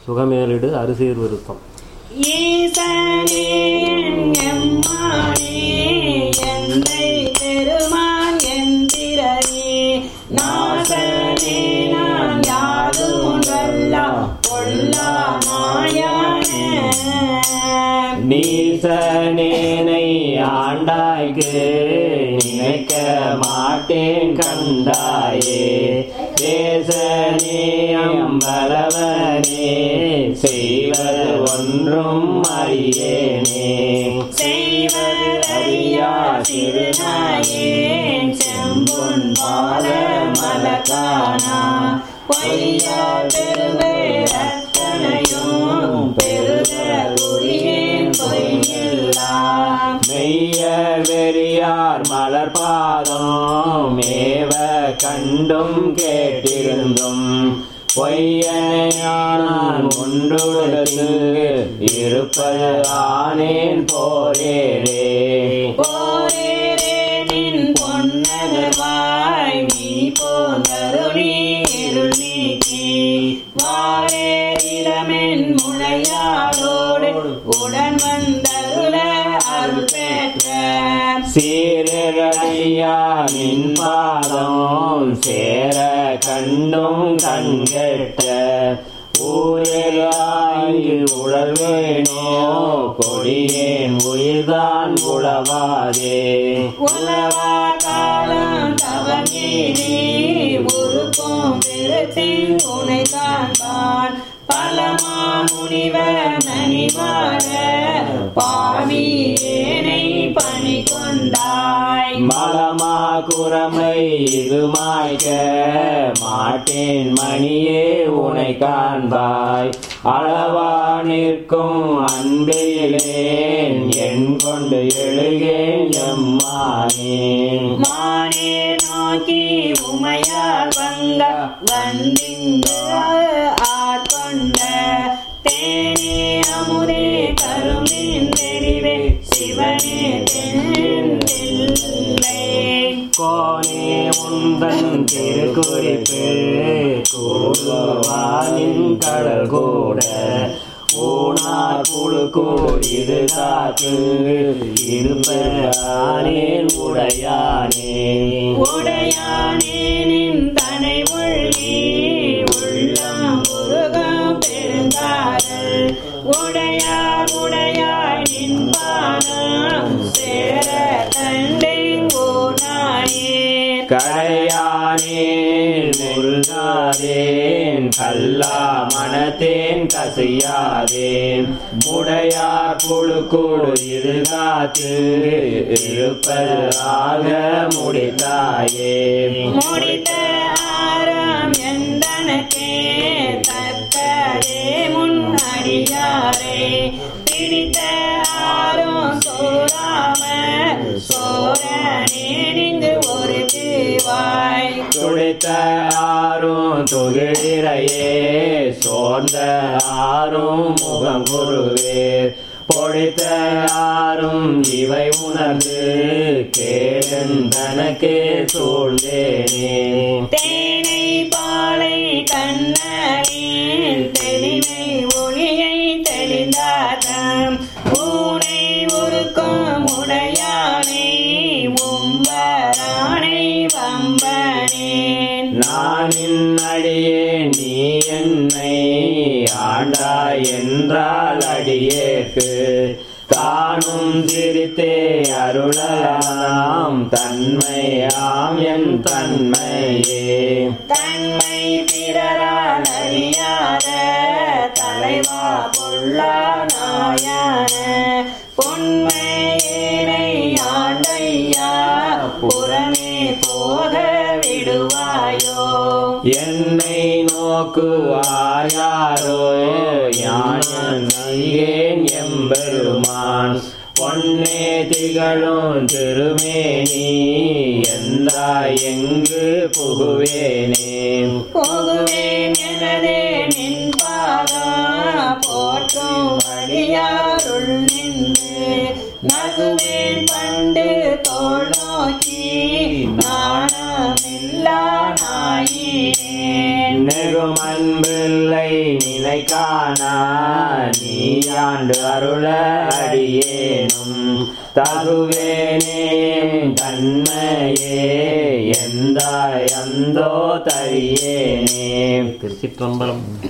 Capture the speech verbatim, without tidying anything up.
சுகமேலிடு அரிசீர் விருத்தம். ஈசனே எம்மானே எந்தை பெருமான் எந்திரனே நாசனே நான் யாதும் வல்லா கொல்லா மாயானே நீசனேனை ஆண்டாய்க்கு நினைக்க மாட்டேன் கண்டாயே தேசனே அம்பலவனே செய்வது ஒன்றும் அறியேனே செய்வதறியா சிறுநாயேன் செம்பொன் பால மலகானா பொய்யா பெருவே ரத்தனையும் பெருத குறியேன் பொய்யில்லா மெய்ய வெறியார் மலர்பாதம் மேவ கண்டும் கேட்டிருந்தும் பொய்யனையான் ஒன்றுடத்து இருப்பது ஆனேன் போரேரே போரேரே நின் பொன்னகவாய் நீ போந்தருளி இருள் நீக்கி வாரேரிடமென் முளையாளோடு உடன் வந்தருள அருள் பெற்ற சீரடியா நின் பாதம் சேர கண்டும் கண்கெட்ட ஊராய் உழல்வேனோ கொடியேன் உயிர்தான் உழவாதே உலவா காலம் தவமீறி உருக்கும் விருத்தின் உனை காண்பான் பலமா முனிவ மணிவார பாவி ஏனை பணி கொண்டாய் மலமா குரமை இது மாய்க்க மாட்டேன் மணியே உனை காண்பாய் அளவா நிற்கும் அன்பிலேன் என் கொண்டு எழுகேன் எம்மானே மானே நோக்கி உமையார் வந்த வந்திங்கு ஆட்கொண்ட தேனே அமுதே கரும்பின் தெரிவே சிவனே தென்னில்லை கோனே உந்தன் திருக்குறிப்பு கூடுவானின் கடல் கூட ஊனார் புழு கூடிது காத்து இருப்பேன் உடையானே உடையானே நின் தனை உள்ளி உள்ளம் முருகம் பெருங்காரல் உடையார் உடையாய் நின் பாதம் சேர கண்டெங்கோனாயே கரையானே முருகாதேன் கல்லா மனத்தேன் கசையாதேன் முடையார் புழு கூடு இது காத்து இருப்பதாக முடித்தாயே முடித்த ஆரம் எந்தனக்கே தக்கதே முன்னடியாரே பிடித்த ஆரும் சோராம சோரனே நின்று ஒரு தீவாய் துடித்த ஆறும் துகிழிரையே சோர்ந்த ஆறும் முகம் குருவே பொழித்த ஆறும் இவை உணர்ந்து கேடன் தனக்கே சூழ்ந்தேனே தேனை பாலை கண்ணலின் தெளிவை ஒளியை தெளிந்தாரம் ஊனை உருக்கும் உடையானை உம்பரானை வம்பனேன் நானின் அடியே நீ என்னை ஆண்டாய் என்றால் அடியேற்கு தானும் சிரித்தே அருளலாம் தன்மையாம் என் தன்மையே தன்மை பிறரால் அறியாத தலைவா பொல்லா நாயான பொன்மையினை ஆண்டையா புறமே போக விடுவாயோ என்னை நோக்குவாயாரோ யானேன் எம்பெருமான் பொன்னே திகழும் திருமேனி எந்தா எங்கு புகுவேனே போகுவேன் எனதே நின் பாதா போற்றும் அடியாருள் நின்று நகுவேன் பண்டு தோள் நோக்கி நாணமில்லா நாயினேன் நெருமன்பில்லை நினை காணா நீயாண்டு அருள அடியேனும் தகுவேனே தன்மையே எந்தாய் அந்தோ தரியேனே. திருச்சிற்றம்பலம்.